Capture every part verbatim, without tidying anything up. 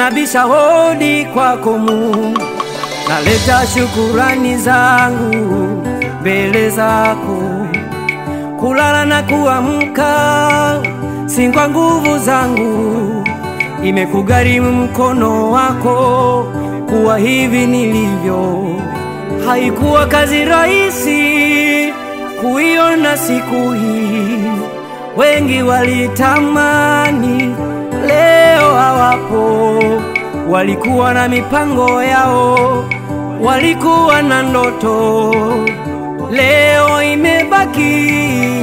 nabisha hodi kwako Mungu, naleta shukurani zangu mbele zako. Kulala na kuamka si kwa nguvu zangu, imekugharimu mkono wako kuwa hivi nilivyo. Haikuwa kazi rahisi kuiona siku hii, wengi walitamani leo hawapo. Walikuwa na mipango yao, walikuwa na ndoto, leo imebaki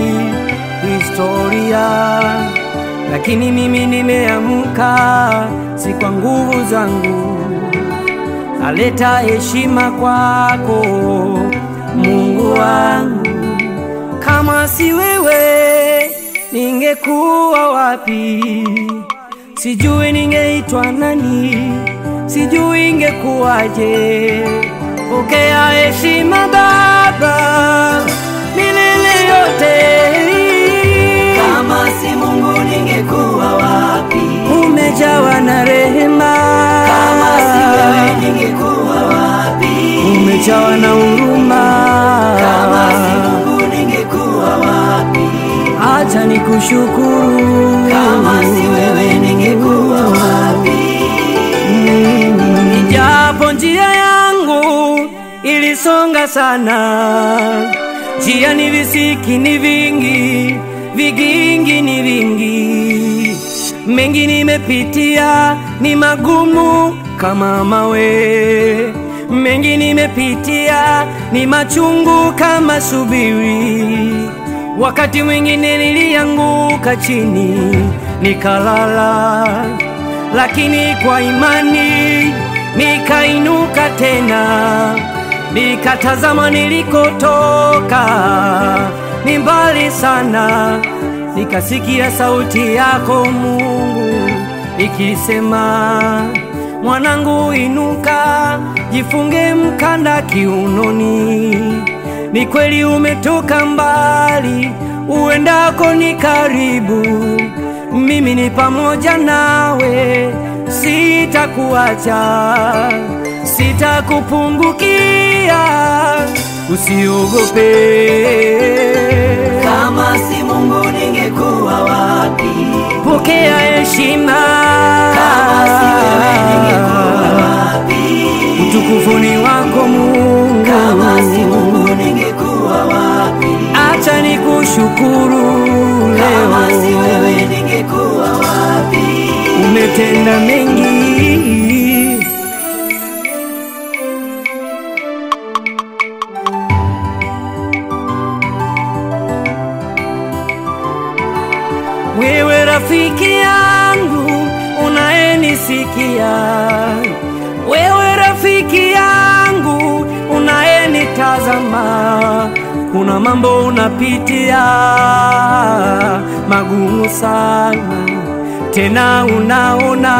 historia. Lakini mimi nimeamka si kwa nguvu zangu, naleta heshima kwako Mungu wangu. Kama si wewe ningekuwa wapi? Sijui ningeitwa nani, sijui ingekuwaje. Pokea heshima Baba milele yote. Kama si Mungu ningekuwa wapi? Umejawa na rehema. Kama si wewe ningekuwa wapi? Umejawa na huruma. Kama si Mungu ningekuwa wapi? Acha nikushukuru. Kama si wewe ningekuwa wapi? Ijapo njia yangu ilisonga sana, njia ni visiki ni vingi, vigingi ni vingi, mengi nimepitia ni magumu kama mawe, mengi nimepitia ni machungu kama subiri. Wakati mwingine nilianguka chini nikalala, lakini kwa imani nikainuka tena, nikatazama nilikotoka ni mbali sana. Nikasikia sauti yako Mungu ikisema, mwanangu inuka, jifunge mkanda kiunoni. Ni kweli umetoka mbali, uendako ni karibu. Mimi ni pamoja nawe, sitakuacha, sitakupungukia, usiogope. Kama si Mungu ningekuwa wapi? Pokea heshima. Kama si wewe ningekuwa wapi? Utukufu ni wako Mungu. Kama si Mungu ningekuwa wapi? Acha nikushukuru leo. Kama si wewe ningekuwa wapi? Umetenda mengi. Wewe rafiki yangu unayenisikia, wewe rafiki yangu unayenitazama, kuna mambo unapitia magumu sana, tena unaona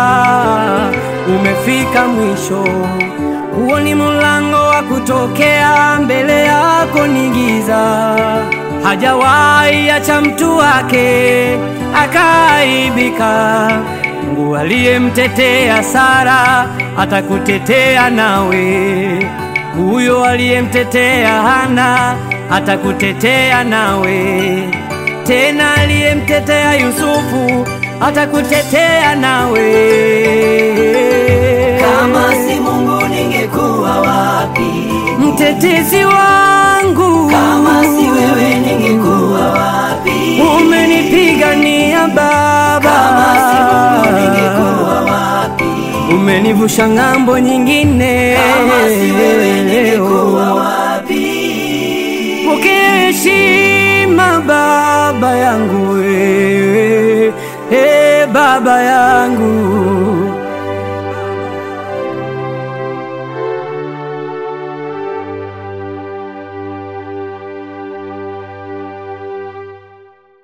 umefika mwisho. Huo ni mlango wa kutokea, mbele yako ni giza. Hajawahi acha mtu wake akaibika. Mungu aliyemtetea Sara atakutetea nawe. Huyo aliyemtetea Hana atakutetea nawe. Tena aliyemtetea Yusufu atakutetea nawe. Kama si Mungu ningekuwa wapi? Mtetezi wangu. Kama si wewe ningekuwa wapi? Umenipigania Baba. Kama si Mungu ningekuwa wapi? Umenivusha ng'ambo nyingine. Kama si wewe ningekuwa wapi? Pokea heshima Baba yangu, wewe, eh Baba yangu.